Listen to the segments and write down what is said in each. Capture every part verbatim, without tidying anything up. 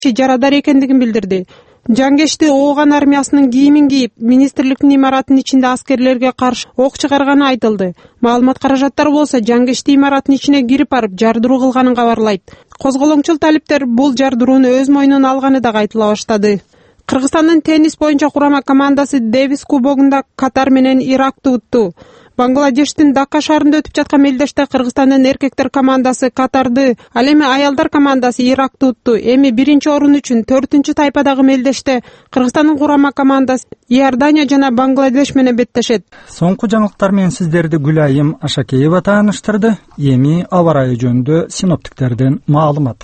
жарадар экендигин билдирди. Жангешти Ооган армиясынын кийимин кийип, министрликтин имаратынын ичинде аскерлерге каршы ок чыгарганы айтылды. Маалымат каражаттары болсо Жангешти имараттын ичине кирип барып жардыруу кылганын кабарлайт. Козголоңчул талиптер бул жардырууну өз мойнуна алганы да айтыла баштады. Кыргызстандын теннис боюнча курама командасы Дэвис кубогунда Катар менен Иракты утту. Бангладештин Дака шаарында өтүп жаткан мелдеште Кыргызстандын эркектер командасы Катарды, ал эми аялдар командасы Иракты утту. Эми биринчи орун үчүн төртүнчү тайпадагы мелдеште Кыргызстандын курама командасы Иордания жана Бангладеш менен беттешет. Соңку жаңылыктар менен сиздерди Гүлайым Ашакеева тааныштырды. Эми аба ырайы жөнүндө синоптиктердин маалыматы.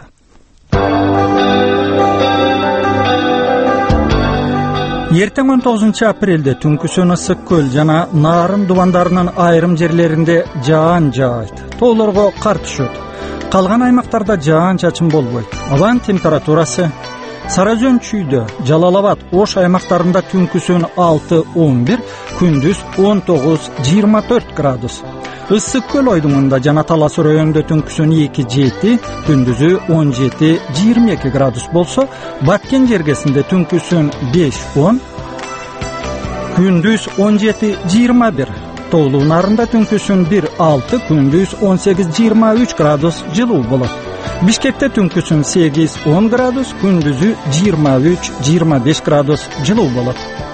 Эртең он тогузунчу апрелде түнкүсүн ысык көл жана Нарын дубандарынын айрым жерлеринде жаан жаайт. Тоолорго кар түшөт. Калган аймактарда жаан чачын болбойт. Абанын температурасы Сара Өзөн Чүйдө, Жалал-Абад, Ош аймактарында түнкүсүн алты он бир, күндүз он тогуз жыйырма төрт градус. Ысык көл ойдуңунда жана Талас районунда түнкүсүн эки жети, күндүзү он жети жыйырма эки градус болсо, Баткен жергесинде түнкүсүн беш он, күндүз он жети жыйырма бир. Тоолуу Нарында түнкүсүн бир алты, күндүз он сегиз жыйырма үч градус жылуу болот. Бишкекте түнкүсүн сегиз он градус, күндүзү жыйырма үч жыйырма беш градус жылуу болот.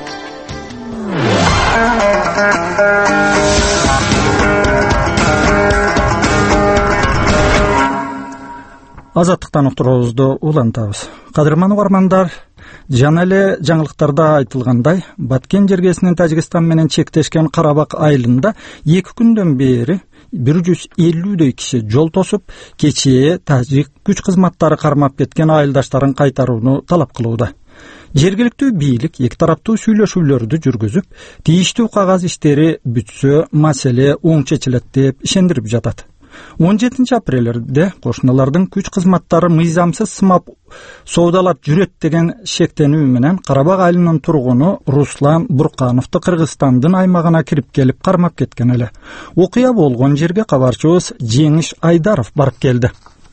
Азаттыктан уктуруубузду улантабыз. Кадырман угармандар, жана эле жаңылыктарда айтылгандай, Баткен жергесинин Тажикстан менен чектешкен Карабак айылында эки күндөн бери бир жүз элүүдөй киши жол тосуп, кечээ тажик күч кызматтары кармап кеткен айылдаштарын кайтарууну талап кылууда. Жергиликтүү бийлик эки тараптуу сүйлөшүүлөрдү жүргүзүп, тийиштүү кагаз иштери бүтсө, маселе оң чечилет деп ишендирип жатат. он жетинчи апрелде кошуналардын күч кызматтары мыйзамсыз сымап соодалап жүрөт деген шектенүү менен Карабак айылынын тургуну Руслан Буркановду Кыргызстандын аймагына кирип келип кармап кеткен эле. Окуя болгон жерге кабарчыбыз Жеңиш Айдаров барып келди.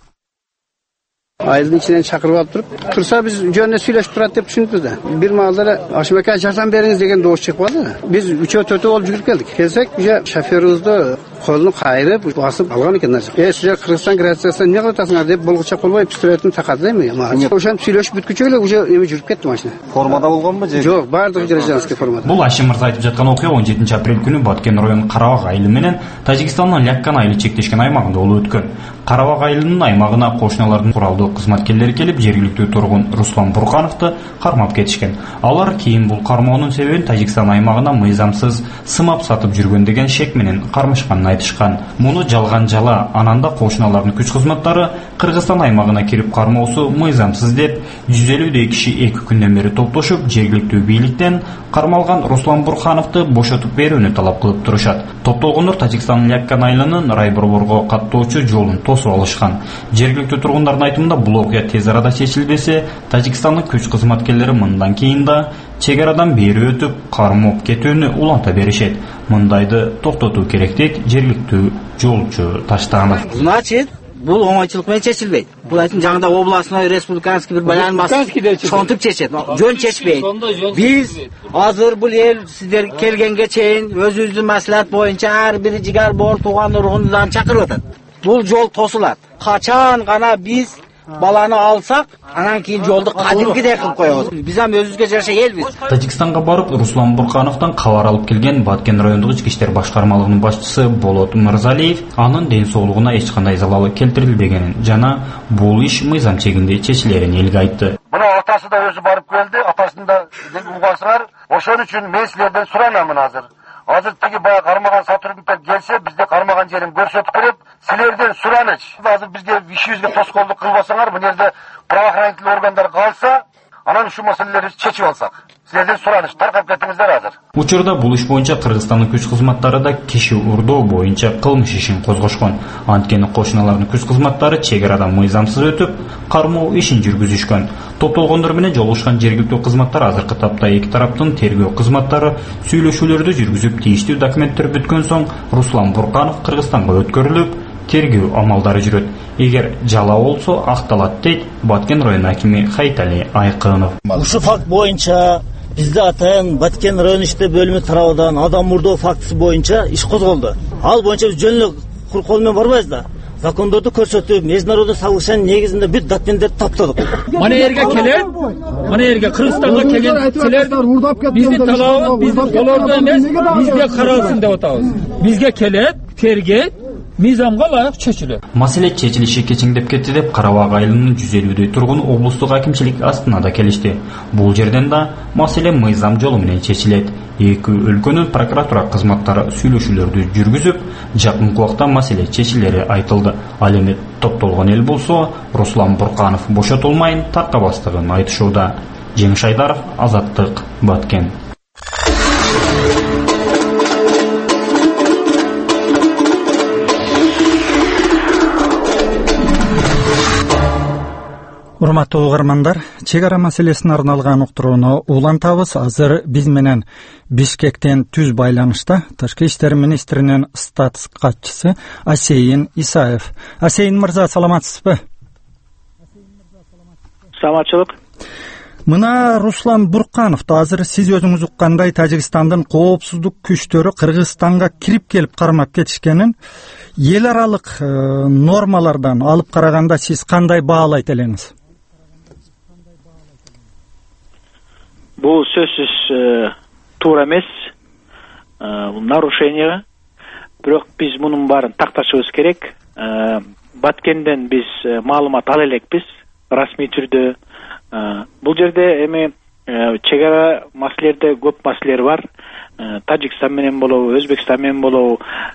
Айылдын ичинен чакырып алып туруп, турса биз жөнүнө сүйлөшүп турат деп түшүндүк да. Бир маалда Ашмака жардам бериңиз деген доош чыгып калды. Биз үчөө төртөө болуп жүрүп келдик. Келсек, уже шофёрубузду колун кайрып, басып алган экен. Э, силер Кыргызстан границасына эмне кылып атасыңар деп болгуча колбой пистолетин такады эми. Ошентип сүйлөшүп бүткүчө эле уже эми жүрүп кетти машина. Формада болгонбу же? Жок, баардыгы гражданский формада. Бул Ашим мырза айтып жаткан окуя он жетинчи апрель күнү Баткен районунун Карабак айылы менен Тажикстандын Ляккан айылы чектешкен аймагында болуп өткөн. Карабак айылынын аймагына кошуналардын куралдуу кызматкерлери келип, жергиликтүү тургун Руслан Буркановду кармап кетишкен. Алар кийин бул кармоонун себебин Тажикстан аймагына мыйзамсыз сымап сатып жүргөн деген шек менен кармашканын айтышкан. Муну жалган жала, анан да кошуналардын күч кызматтары Кыргызстан аймагына кирип кармоосу мыйзамсыз деп жүз элүүдөй киши эки күндөн бери топтошуп, жергиликтүү бийликтен кармалган Руслан Буркановду бошотуп берүүнү талап кылып турушат. Топтолгондор Тажикстандын Ляккан айылынын райборборго каттоочу жолун тосуп алышкан. Жергиликтүү тургундардын айтымында бул окуя тез арада чечилбесе, Тажикстандын күч кызматкерлери мындан кийин да чек арадан бери өтүп, кармоп кетүүнү уланта беришет. Мындайды токтотуу керек дейт жергиликтүү жолчу Таштанов. Значит, бул оңойчулук менен чечилбейт. Бул айтым жаңында областной республиканский бир баян басып, шонтуп чечет. Жөн чечпейт. Биз азыр бул эл сиздер келгенге чейин өзүбүздүн маслихат боюнча ар бир жигар бор тууган ургундарын чакырып атат. Бул жол тосулат. Качан гана биз баланы алсак, анан кийин жолду кадимкидей кылып коебуз. Биз ам өзүбүзгө жараша элбиз. Тажикстанга барып Руслан Буркановдон кабар алып келген Баткен райондук ички иштер башкармалыгынын башчысы Болот Мырзалиев анын ден соолугуна эч кандай залалы келтирилбегенин жана бул иш мыйзам чегинде чечилерин элге айтты. Мына атасы да өзү барып келди, атасын да угасыңар. Ошон үчүн мен силерден суранамын азыр. Азыр тиги баягы кармаган сотрудниктер келсе, бизде кармаган жерин көрсөтүп берип, силерден сураныч. Азыр бизге ишибизге тоскоолдук кылбасаңар, бу жерде правоохранительный органдар калса, анан ушул маселелерди чечип алсак. Силерден сураныч, таркап кетиңиздер азыр. Учурда бул иш боюнча Кыргызстандын күч кызматтары да киши урдоо боюнча кылмыш ишин козгошкон. Анткени кошуналардын күч кызматтары чек арадан мыйзамсыз өтүп, кармоо ишин жүргүзүшкөн. Топтолгондор менен жолугушкан жергиликтүү кызматтар азыркы тапта эки тараптын тергөө кызматтары сүйлөшүүлөрдү жүргүзүп, тийиштүү документтер бүткөн соң Руслан Бурканов Кыргызстанга өткөрүлүп, тергөө амалдары жүрөт. эгер жалаа болсо акталат дейт Баткен район акими Хайтали Айкынов. Ушу факт боюнча бизде атайын Баткен район иштер бөлүмү тарабынан адам мурдоо фактысы боюнча иш козголду. Ал боюнча биз жөн эле кур кол менен барбайбыз да. Закондорду көрсөтүп, международный соглашение негизинде бүт документтерди таптадык. Мана жерге келет, мана жерге Кыргызстанга келген силер биздин талабыбыз биздин колордо эмес, бизге каралсын деп атабыз. Бизге келет, тергет, мыйзамга ылайык чечилет. Маселе чечилиши кечиңдеп кетти деп Карабак айылынын жүз элүүдөй тургуну облустук акимчилик астына келишти. Бул жерден да маселе мыйзам жолу менен чечилет. Эки өлкөнүн прокуратура кызматтары сүйлөшүүлөрдү жүргүзүп, жакынкы убакта маселе чечилери айтылды. Ал эми топтолгон эл болсо, Руслан Бурканов бошотулмайын таркабастыгын айтышууда. Жеңиш Айдаров, Азаттык, Баткен. Урматтуу угармандар, чек ара маселесине арналган уктурууну улантабыз. Азыр биз менен Бишкектен түз байланышта Тышкы иштер министринин статус катчысы Асейин Исаев. Асейин мырза, саламатсызбы? Саламатчылык. Мына Руслан Буркановду азыр сиз өзүңүз уккандай Тажикстандын коопсуздук күчтөрү Кыргызстанга кирип келип кармап кетишкенин эл аралык нормалардан алып караганда сиз кандай баалайт элеңиз? Бул сөзсүз туура эмес, бул нарушение. Бирок биз мунун баарын такташыбыз керек. Баткенден биз маалымат ала элекпиз, расмий түрдө. Бул жерде эми чек ара маселелерде көп маселелер бар. Тажикстан менен болобу, Өзбекстан менен болобу,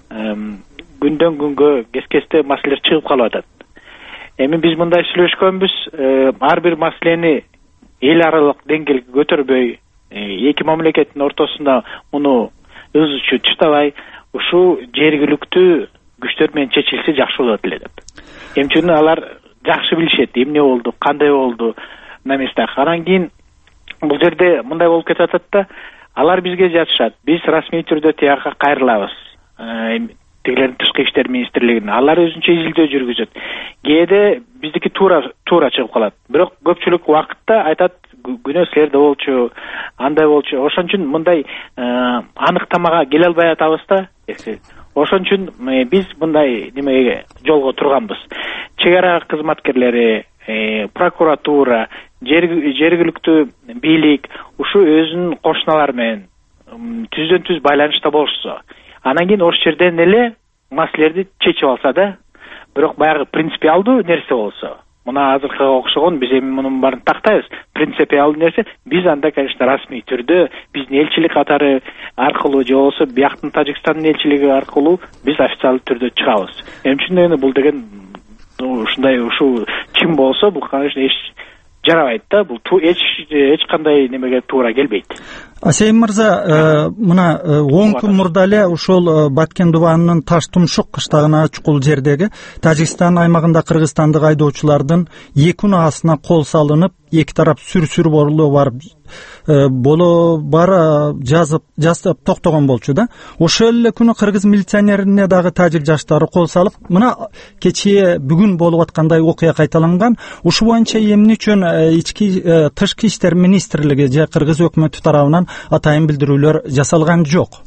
күндөн күнгө кес-кесте маселелер чыгып калып атат. Эми биз мындай сүйлөшкөнбүз, ар бир маселени эл аралык деңгээлге көтөрбөй, эки мамлекеттин ортосунда муну ызычу чыштабай, ушу жергиликтүү күчтөр менен чечилсе жакшы болот эле деп. Эмчүгүн алар жакшы билишет, эмне болду, кандай болду на местах. Анан кийин бул жерде мындай болуп кетип атат да, алар бизге жатышат. Биз расмий түрдө тияка кайрылабыз. Тигилердин тышкы иштер министрлигине. Алар өзүнчө изилдөө жүргүзөт. Кээде биздики туура туура чыгып калат. Бирок көпчүлүк убакытта айтат, күнөө силерде болчу, андай болчу. Ошон үчүн мындай аныктамага келе албай атабыз да. Ошон үчүн биз мындай немеге жолго турганбыз. Чек ара кызматкерлери, прокуратура, жергиликтүү бийлик ушу өзүнүн кошуналары менен түздөн түз байланышта болушса, анан кийин ошол жерден эле маселелерди чечип алса да, бирок баягы принципиалдуу нерсе болсо, мына азыркыга окшогон биз эми мунун баарын тактайбыз. Принципиалдуу нерсе биз анда, конечно, расмий түрдө биздин элчилик катары аркылуу же болбосо бияктын Тажикстандын элчилиги аркылуу биз официалдуу түрдө чыгабыз. Эмчүндө бул деген ушундай ушу чим болсо, бул конечно эч жарабайт да, бул эч эч кандай немеге туура келбейт. Асейин мырза, мына он күн мурда эле ушул Баткен дубанынын Таш Тумшук кыштагына чукул жердеги Тажикстан аймагында кыргызстандык айдоочулардын эки унаасына кол салынып, эки тарап сүр-сүр борулуу барып боло бара жазып жасап токтогон болчу да. Ошол эле күнү кыргыз милиционерине дагы тажик жаштары кол салып, мына кечээ бүгүн болуп аткандай окуя кайталанган. Ушу боюнча эмне үчүн ички тышкы иштер министрлиги же кыргыз өкмөтү тарабынан атайын билдирүүлөр жасалган жок?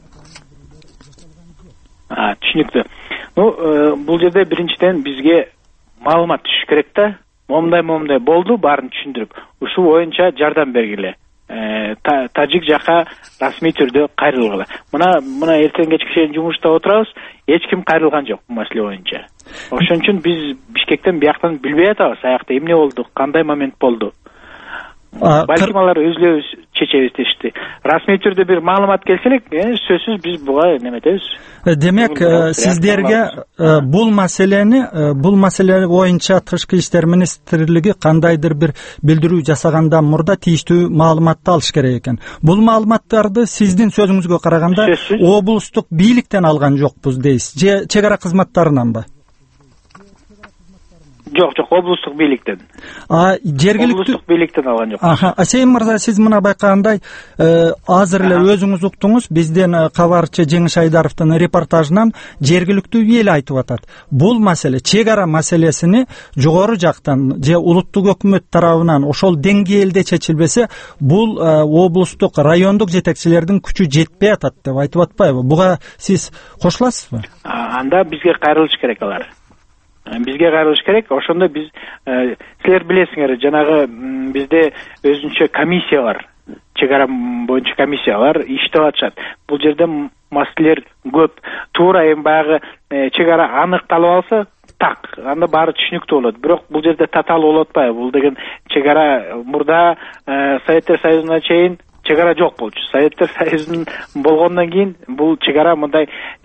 А, түшүнүктүү. Ну, бул жерде биринчиден бизге маалымат түшүш керек да. Момундай момундай болду, баарын түшүндүрүп, ушу боюнча жардам бергиле. Тажик жака расмий түрдө кайрылгыла. Мына мына эртең кечке чейин жумушта отурабыз, эч ким кайрылган жок бул маселе боюнча. Ошон үчүн биз Бишкектен бияктан билбей атабыз, аякта эмне болду, кандай момент болду. Балким алар өзүлөрү чечебиз дешти. Расмий түрдө бир маалымат келсе элек, сөзсүз биз буга неметебиз. Демек, сиздерге бул маселени, бул маселе боюнча Тышкы иштер министрлиги кандайдыр бир билдирүү жасагандан мурда тийиштүү маалыматты алыш керек экен. Бул маалыматтарды сиздин сөзүңүзгө караганда облустук бийликтен алган жокпуз дейсиз, же чек ара кызматтарынан ба? Жок, жок, облустук бийликтен. А жергиликтүү облустук бийликтен алган жок. Аха, Асейин мырза, сиз мына байкагандай, азыр эле өзүңүз уктуңуз, бизден кабарчы Жеңиш Айдаровдун репортажынан жергиликтүү эл айтып атат. Бул маселе, чек ара маселесини жогору жактан же улуттук өкмөт тарабынан ошол деңгээлде чечилбесе, бул облустук, райондук жетекчилердин күчү жетпей атат деп айтып атпайбы? Буга сиз кошуласызбы? Анда бизге кайрылыш керек алар. Бизге кайрылыш керек. Ошондо биз, силер билесиңер, жанагы бизде өзүнчө комиссия бар. Чек ара боюнча комиссиялар иштеп атышат. Бул жерде маселелер көп. Туура эми баягы чек ара аныкталып алса, так, анда баары түшүнүктүү болот. Бирок бул жерде татаал болуп атпайбы? Бул деген чек ара мурда Советтер Союзуна чейин чек ара жок болчу. Советтер Союзунун болгондон кийин бул чек ара мындай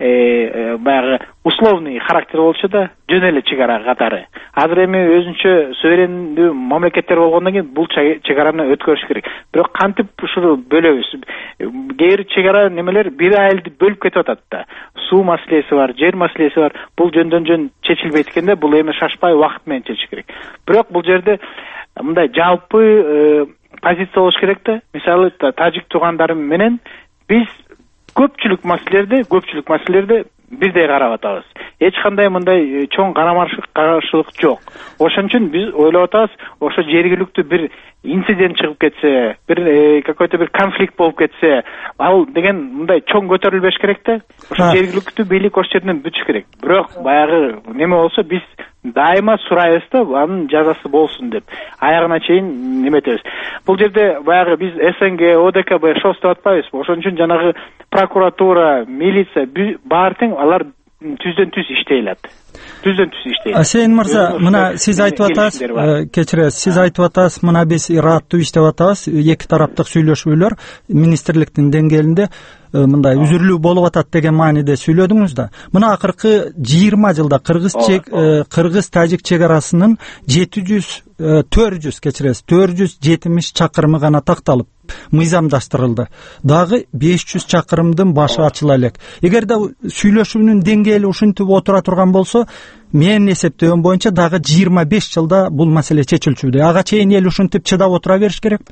баягы условный характер болчу да, жөн эле чек ара катары. Азыр эми өзүнчө суверендүү мамлекеттер болгондон кийин бул чек араны өткөрүш керек. Бирок кантип ушуну бөлөбүз? Кээ бир чек ара немелер бир айылды бөлүп кетип атат да. Суу маселеси бар, жер маселеси бар. Бул жөндөн жөн чечилбейт экенде, бул эми шашпай вакыт менен чечиш керек. Бирок бул жерде мындай жалпы позиция болуш керек да. Мисалы, тажик туугандарым менен биз көпчүлүк маселелерде, көпчүлүк маселелерде бирдей карап атабыз. Эч кандай мындай чоң карама-каршылык жок. Ошон үчүн биз ойлоп атабыз, ошо жергиликтүү бир инцидент чыгып кетсе, бир какой-то бир конфликт болуп кетсе, ал деген мындай чоң көтөрүлбөш керек да. Ошо жергиликтүү бийлик ошол жерден бүтүш керек. Бирок баягы неме болсо биз дайыма сурайбыз да, анын жазасы болсун деп. Аягына чейин неметебиз. Бул жерде баягы биз СНГ, ОДКБ шостап атпайбызбы? Ошон үчүн жанагы прокуратура, милиция баары тең алар түздөн түз иштей алат. Түздөн түз иштей алат. Асейин мырза, мына сиз айтып атасыз, кечиресиз, сиз айтып атасыз, мына биз ыраттуу иштеп атабыз, эки тараптык сүйлөшүүлөр министрликтин деңгээлинде мындай үзүрлүү болуп атат деген мааниде сүйлөдүңүз да. Мына акыркы жыйырма жылда кыргыз чек кыргыз тажик чек арасынын жети жүз төрт жүз кечиресиз төрт жүз жетимиш чакырымы гана такталып мыйзамдаштырылды. Дагы беш жүз чакырымдын башы ачыла элек. Эгерде сүйлөшүүнүн деңгээли ушинтип отура турган болсо, менин эсептөөм боюнча дагы жыйырма беш жылда бул маселе чечилчүдө. Ага чейин эл ушинтип чыдап отура бериш керекпи?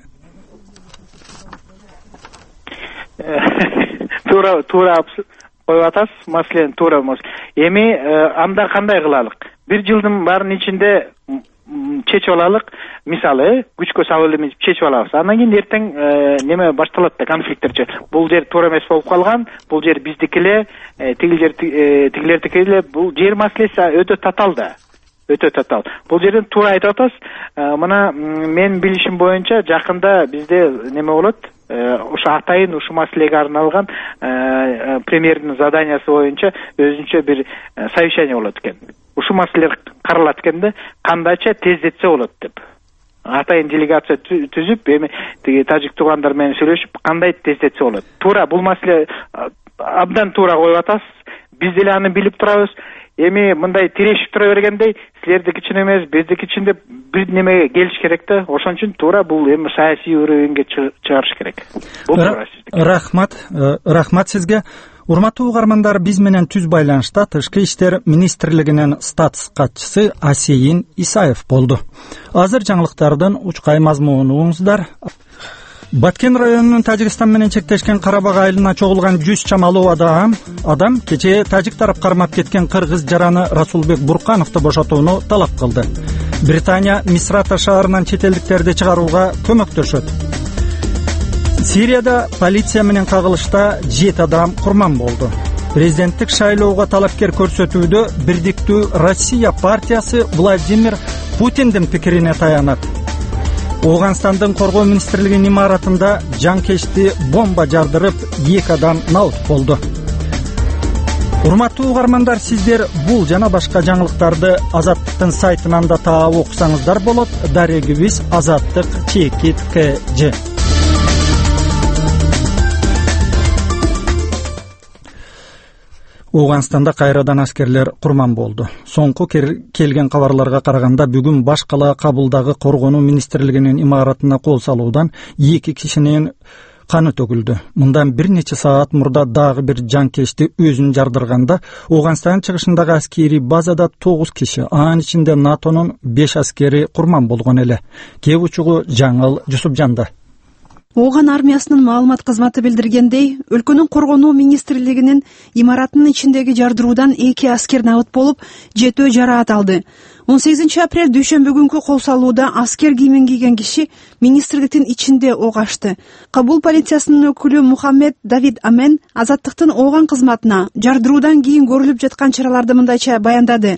Туура туура коюп атасыз, маселени туура. Эми анда кандай кылалык? Бир жылдын баарынын ичинде чечип алалык. Мисалы, күчкө салып эле чечип алабыз. Андан кийин эртең неме башталат да, конфликттерчи. Бул жер туура эмес болуп калган, бул жер биздики эле, тигил жер тигилердики эле. Бул жер маселеси өтө татаал да. Өтө татаал. Бул жерден туура айтып атасыз. Мына мен билишим боюнча жакында бизде неме болот? Ошо атайын ушу маселеге арналган премьердин заданиясы боюнча өзүнчө бир совещание болот экен. Ушу маселелер каралат экен да, кандайча тездетсе болот деп. Атайын делегация түзүп, эми тиги тажик туугандар менен сүйлөшүп, кандай тездетсе болот. Туура бул маселе абдан туура коюп атасыз. Биз деле аны билип турабыз. Эми мындай тирешип тура бергендей, силердики үчүн эмес, биздики үчүн деп бир немеге келиш керек да. Ошон үчүн туура бул эми саясий уровеньге чыгарыш керек. Бул туура. Рахмат, рахмат сизге. Урматтуу угармандар, биз менен түз байланышта Тышкы иштер министрлигинин статс катчысы Асейин Исаев болду. Азыр жаңылыктардын учкай мазмунун угуңуздар. Баткен районунун Тажикстан менен чектешкен Карабак айылына чогулган жүз чамалуу адам адам кечээ тажик тарап кармап кеткен кыргыз жараны Расулбек Буркановду бошотууну талап кылды. Британия Мисрата шаарынан чет элдиктерди чыгарууга көмөктөшөт. Сирияда полиция менен кагылышта жети адам курман болду. Президенттик шайлоого талапкер көрсөтүүдө Бирдиктүү Россия партиясы Владимир Путиндин пикирине таянат. Оганстандын коргоо министрлигинин имаратында жанкечти бомба жардырып, эки адам наут болду. Урматтуу угармандар, сиздер бул жана башка жаңылыктарды Азаттыктын сайтынан да таап окусаңыздар болот. Дарегибиз азаттык чекит кж. Оганстанда кайрадан аскерлер курман болду. Соңку келген кабарларга караганда бүгүн баш кала Кабулдагы коргонуу министрлигинин имаратына кол салуудан эки кишинин каны төгүлдү. Мындан бир нече саат мурда дагы бир жанкечти өзүн жардырганда Ооганстан чыгышындагы аскерий базада тогуз киши, анын ичинде НАТОнун беш аскери курман болгон эле. Кеп учугу Жаңыл Жусупжанда. Ооган армиясынын маалымат кызматы билдиргендей, өлкөнүн коргонуу министрлигинин имаратынын ичиндеги жардыруудан эки аскер набыт болуп, жетөө жараат алды. он сегизинчи апрель дүйшөмбү күнкү кол салууда аскер кийимин кийген киши министрликтин ичинде ок ачты. Кабул полициясынын өкүлү Мухаммед Давид Амен Азаттыктын Ооган кызматына жардыруудан кийин көрүлүп жаткан чараларды мындайча баяндады.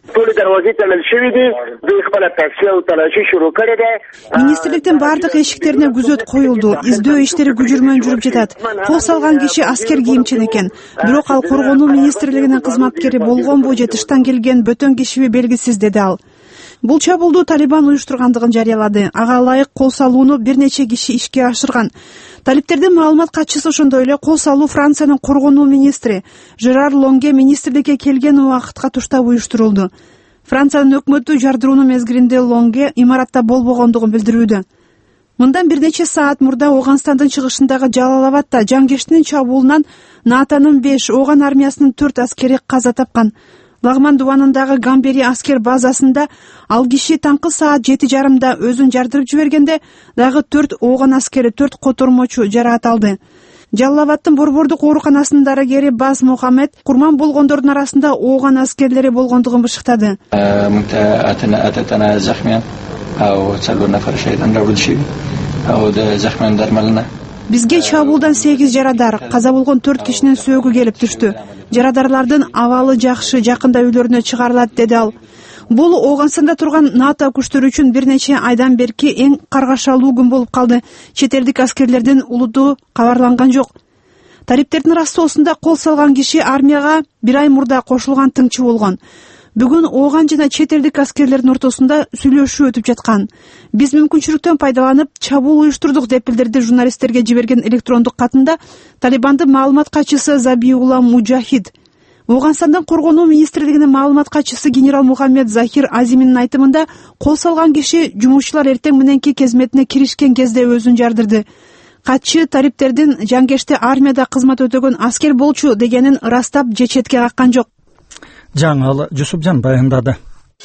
Министрликтин бардык эшиктерине күзөт коюлду. Издөө иштери күжүрмөн жүрүп жатат. Кол салган киши аскер кийимчен экен. Бирок ал коргонуу министрлигинин кызматкери болгонбу же тыштан келген бөтөн кишиби белгисиз, деди ал. Бул чабуулду Талибан уюштургандыгын жарыялады. Ага ылайык кол салууну бир нече киши ишке ашырган. Талиптердин маалымат катчысы ошондой эле кол салуу Франциянын коргонуу министри Жерар Лонге министрликке келген убакытка туштап уюштурулду. Франциянын өкмөтү жардыруунун мезгилинде Лонге имаратта болбогондугун билдирүүдө. Мындан бир нече саат мурда Ооганстандын чыгышындагы Жалалабадта жангештинин чабуулунан НАТОнун беш, Ооган армиясынын төрт аскери каза тапкан. Лагман дубанындагы Гамбери аскер базасында ал киши таңкы саат жети жарымда өзүн жардырып жибергенде дагы төрт Ооган аскери, төрт котормочу жараат алды. Жалалабадтын борбордук ооруканасынын дарыгери Баз Мухаммед курман болгондордун арасында Ооган аскерлери болгондугун бышыктады. Бизге чабуулдан сегиз жарадар, каза болгон төрт кишинин сөөгү келип түштү. Жарадарлардын абалы жакшы, жакында үйлөрүнө чыгарылат, деди ал. Бул Ооганстанда турган НАТО күчтөрү үчүн бир нече айдан берки эң каргашалуу күн болуп калды. Чет элдик аскерлердин улуту кабарланган жок. Талиптердин растоосунда кол салган киши армияга бир ай мурда кошулган тыңчы болгон. Бүгүн Ооган жана чет элдик аскерлердин ортосунда сүйлөшүү өтүп жаткан. Биз мүмкүнчүлүктөн пайдаланып чабуул уюштурдук, деп билдирди журналисттерге жиберген электрондук катында Талибандын маалымат катчысы Забиулла Муджахид. Ооганстандын коргонуу министрлигинин маалымат катчысы генерал Мухаммед Захир Азиминин айтымында кол салган киши жумушчулар эртең мененки кезметине киришкен кезде өзүн жардырды. Катчы талиптердин жангеште армияда кызмат өтөгөн аскер болчу дегенин ырастап же четке каккан жок. Жаңыл Жусупжан баяндады.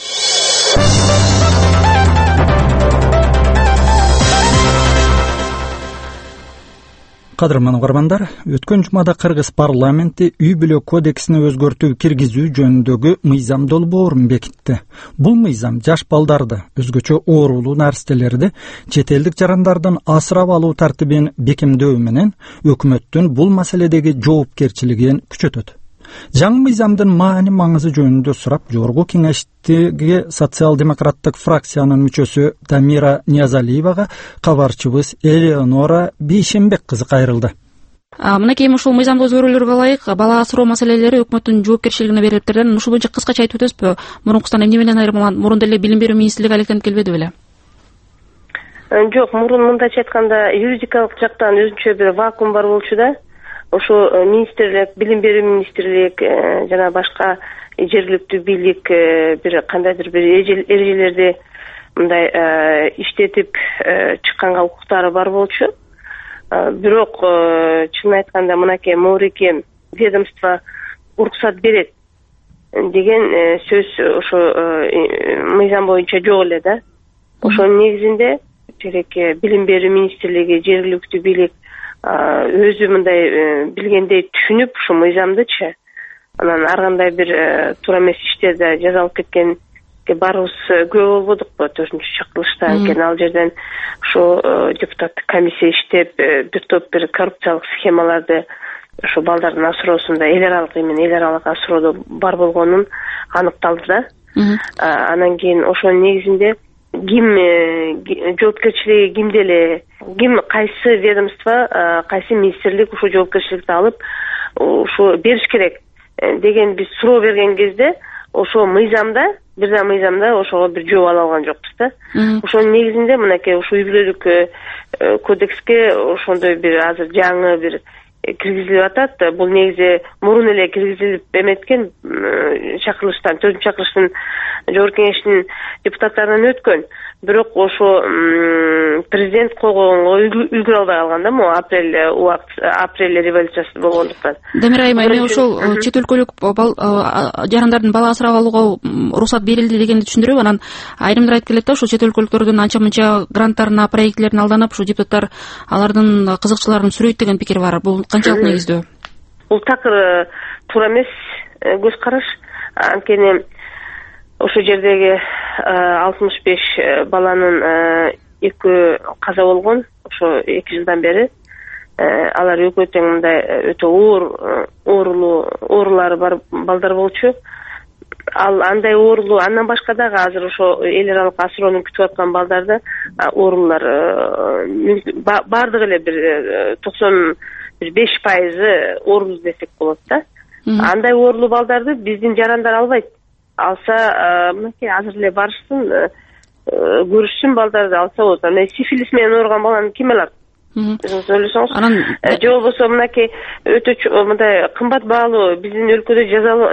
Кадырман угармандар, өткөн жумада Кыргыз парламенти үй бүлө кодексине өзгөртүү киргизүү жөнүндөгү мыйзам долбоорун бекитти. Бул мыйзам жаш балдарды, өзгөчө оорулуу нарселерди чет элдик жарандардын асырап алуу тартибин бекемдөө менен өкмөттүн бул маселедеги жоопкерчилигин күчөтөт. Жаңы мыйзамдын маани маңызы жөнүндө сурап, жогорку кеңештеги социал-демократтык фракциянын мүчөсү Тамира Ниязалиевага кабарчыбыз Элеонора Бейшенбек кызы кайрылды. Мынакей ушул мыйзамдуу өзгөрүүлөргө ылайык бала асыроо маселелери өкмөттүн жоопкерчилигине берилиптерден ушул боюнча кыскача айтып өтөсүзбү? Мурункусунан эмне менен айырмаланат? Мурун деле билим берүү министрлиги алектенип келбеди беле? Жок, мурун мындайча айтканда юридикалык жактан өзүнчө бир вакуум бар болчу да. Ошо министрлик, билим берүү министрлик жана башка жергиликтүү бийлик бир кандайдыр бир эрежелерди мындай иштетип чыкканга укуктары бар болчу. Бирок чынын айтканда мынакей Морекем ведомство уруксат берет деген сөз ошо мыйзам боюнча жок эле да. Ошонун негизинде керек билим берүү министрлиги, жергиликтүү бийлик өзү мындай билгендей түшүнүп ушу мыйзамдычы анан ар кандай бир туура эмес иштерде жазалып кеткенге баарыбыз күбө болбодукпу төртүнчү чакырылышта. Анткени ал жерден ушу депутаттык комиссия иштеп бир топ бир коррупциялык схемаларды ушу балдардын асыроосунда эл аралык эми эл аралык асыроодо бар болгонун аныкталды да. Анан кийин ошонун негизинде ким жоопкерчилиги кимде эле, ким кайсы ведомство, кайсы министрлик ушул жоопкерчиликти алып ушу бериш керек деген биз суроо берген кезде ошо мыйзамда, бир да мыйзамда ошого бир жооп ала алган жокпуз да. Ошонун негизинде мынакей ушу үй бүлөлүк кодекске ошондой бир азыр жаңы бир киргизилип атат. Бул негизи мурун эле киргизилип эметкен чакырылыштан, төртүнчү чакырылыштын жогорку кеңештин депутаттарынан өткөн. бирок ошо президент койгонго үлгүрө албай калган да, могу апрель убакыт апрель революциясы болгондуктан. Дамир айым, эми ошол чет өлкөлүк жарандардын бала асырап алууга уруксат берилди дегенди түшүндүрөм. Анан айрымдар айтып келет да, ошол чет өлкөлүктөрдүн анча мынча гранттарына, проектлерине алданып, ушул депутаттар алардын кызыкчыларын сүрөйт деген пикир бар. Бул канчалык негиздүү? Бул такыр туура эмес көз караш. Анткени ошол жердеги алтымыш беш баланын экөө каза болгон ошо эки жылдан бери. Алар экөө тең мындай өтө оор оорулуу оорулары бар балдар болчу. Ал андай оорулуу андан башка дагы азыр ошо эл аралык асыроону күтүп аткан балдарда оорулар бардыгы эле бир токсон беш пайызы оорулуу десек болот да. Андай оорулуу балдарды биздин жарандар албайт. Алса мынакей азыр эле барышсын, көрүшсүн, балдарды алса болот. Ана сифилис менен ооруган баланы ким алат? Сөйлөсөңүз. Же болбосо мынакей өтө мындай кымбат баалуу биздин өлкөдө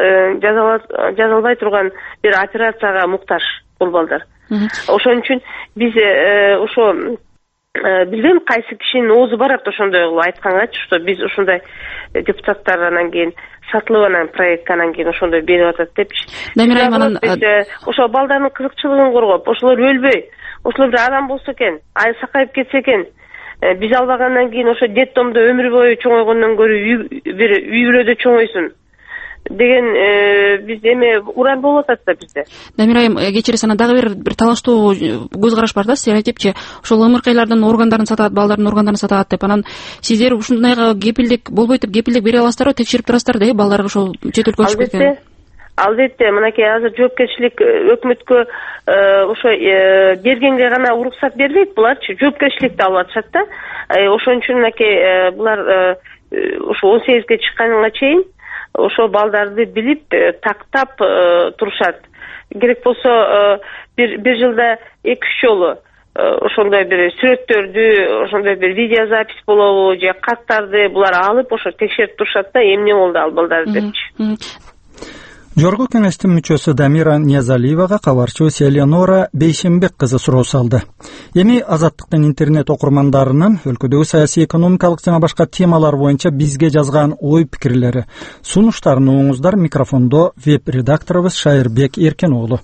жазалбай турган бир операцияга муктаж бул балдар. Ошон үчүн биз ошо билбейм кайсы кишинин оозу барат ошондой кылып айткангачы, что биз ушундай депутаттар анан кийин сатылып анан проект анан кийин ошондой берип атат депчи. Дамир айым, анан ошо балдардын кызыкчылыгын коргоп, ошолор өлбөй, ошолор бир адам болсо экен, ай сакайып кетсе экен, биз албагандан кийин ошо детдомдо өмүр бою чоңойгондон көрө бир үй бүлөдө чоңойсун деген биз эме уран болуп атат да бизде. Дамир айым, кечириңиз, анан дагы бир бир талаштуу көз караш бар да, сиздер айтыпчы, ошол ымыркайлардын органдарын сатат, балдардын органдарын сатат деп. Анан сиздер ушундайга кепилдик болбойт деп кепилдик бере аласыздарбы, текшерип турасыздар да, балдарга ошол чет өлкөгө чыгып кеткен? Албетте, мынакей азыр жоопкерчилик өкмөткө ошо бергенге гана уруксат бербейт, буларчы жоопкерчиликти алып атышат да. Ошон үчүн мынакей булар ошо он сегизге чыкканга чейин ошо балдарды билип тактап турушат. Керек болсо бир бир жылда эки үч жолу ошондой бир сүрөттөрдү, ошондой бир видеозапись болобу же каттарды булар алып ошо текшерип турушат да, эмне болду ал балдар депчи. Жогорку кеңештин мүчөсү Дамира Ниязалиевага кабарчы Селенора Бейшембек кызы суроо салды. Эми Азаттыктын интернет окурмандарынын өлкөдөгү саясий, экономикалык жана башка темалар боюнча бизге жазган ой-пикирлери, сунуштарын угуңуздар. Микрофондо веб-редакторубуз Шайырбек Эркен уулу.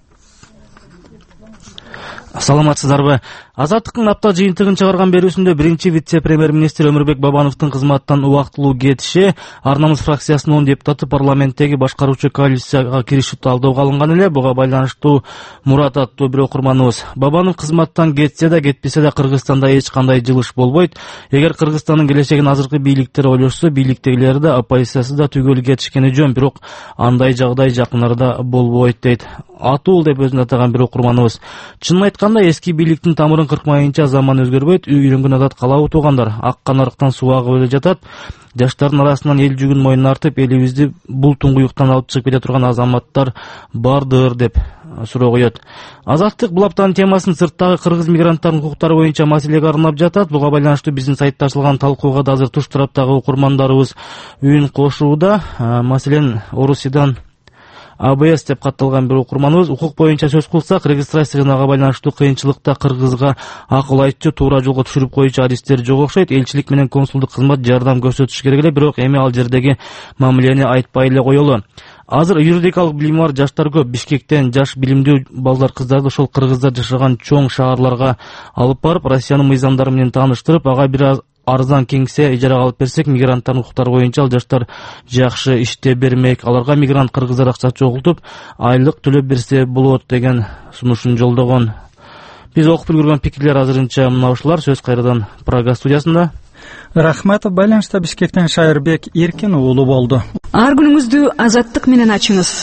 Саламатсыздарбы? Азаттыктын апта жыйынтыгын чыгарган берүүсүндө биринчи вице-премьер-министр Өмүрбек Бабановдун кызматтан убактылуу кетиши Ар намыс фракциясынын он депутаты парламенттеги башкаруучу коалицияга киришип талдоого алынган эле. Буга байланыштуу Мурат аттуу бир окурманыбыз: Бабанов кызматтан кетсе да кетпесе да Кыргызстанда эч кандай жылыш болбойт. Эгер Кыргызстандын келечегин азыркы бийликтер ойлошсо, бийликтегилер да оппозициясы да түгөл кетишкени жөн, бирок андай жагдай жакын арада болбойт дейт. Атул деп өзүн атаган бир окурманыбыз. Чынын айтканда, эски бийликтин тамырын кыркмайынча заман өзгөрбөйт. Үй үйрөнгөн адат калабы туугандар. Ак канарыктан суу агып эле жатат. Жаштардын арасынан эл жүгүн мойнуна артып, элибизди бул туңгуюктан алып чыгып кете турган азаматтар бардыр деп суроо коет. Азаттык бул аптанын темасын сырттагы кыргыз мигранттарынын укуктары боюнча маселеге арнап жатат. Буга байланыштуу биздин сайтта ачылган талкууга да азыр туш тараптагы окурмандарыбыз үн кошууда. Маселен, Орусиядан АБС деп катталган бир окурманыбыз: укук боюнча сөз кылсак, регистрация жанага байланыштуу кыйынчылыкта кыргызга акыл айтчу, туура жолго түшүрүп коюучу адистер жок окшойт. Элчилик менен консулдук кызмат жардам көрсөтүш керек эле, бирок эми ал жердеги мамилени айтпай эле коелу. Азыр юридикалык билими бар жаштар көп. Бишкектен жаш билимдүү балдар, кыздарды ошол кыргыздар жашаган чоң шаарларга алып барып, Россиянын мыйзамдары менен тааныштырып, ага бир аз арзан кеңсе ижарага алып берсек, мигранттардын укуктары боюнча ал жаштар жакшы иштеп бермек. Аларга мигрант кыргыздар акча чогултуп, айлык төлөп берсе болот деген сунушун жолдогон. Биз окуп үлгүргөн пикирлер азырынча мына ушулар. Сөз кайрадан Прага студиясында. Рахмат. Байланышта Бишкектен Шайырбек Эркен уулу болду. Ар күнүңүздү Азаттык менен ачыңыз.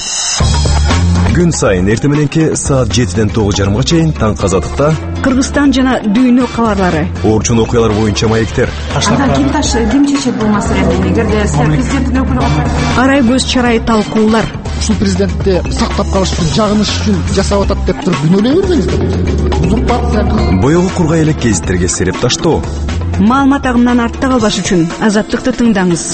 Күн сайын эрте мененки саат жетиден тогуз жарымга чейин Таңкы Азаттыкта Кыргызстан жана дүйнө кабарлары, орчун окуялар боюнча маектер. Анда ким таш ким чечет бул маселени? Эгерде президенттин өкүлү арай көз чарай талкуулар. Ушул президентти сактап калыш үчүн, жагыныш үчүн жасап атат деп туруп күнөөлөй бербеңиздер. Узурпация. Боёгу кургай элек гезиттерге сереп таштоо. Маалымат агымынан артта калбаш үчүн Азаттыкты тыңдаңыз.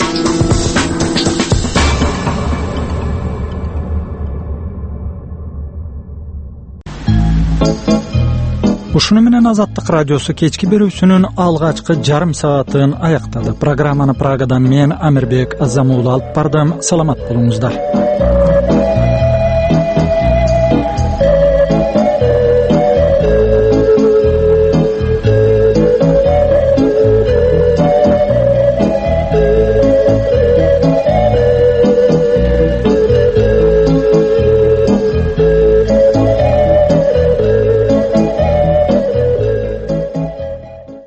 Ушуну менен Азаттык радиосу кечки берүүсүнүн алгачкы жарым саатын аяктады. Программаны Прагадан мен Амирбек Азамуулу алып бардым. Саламат болуңуздар.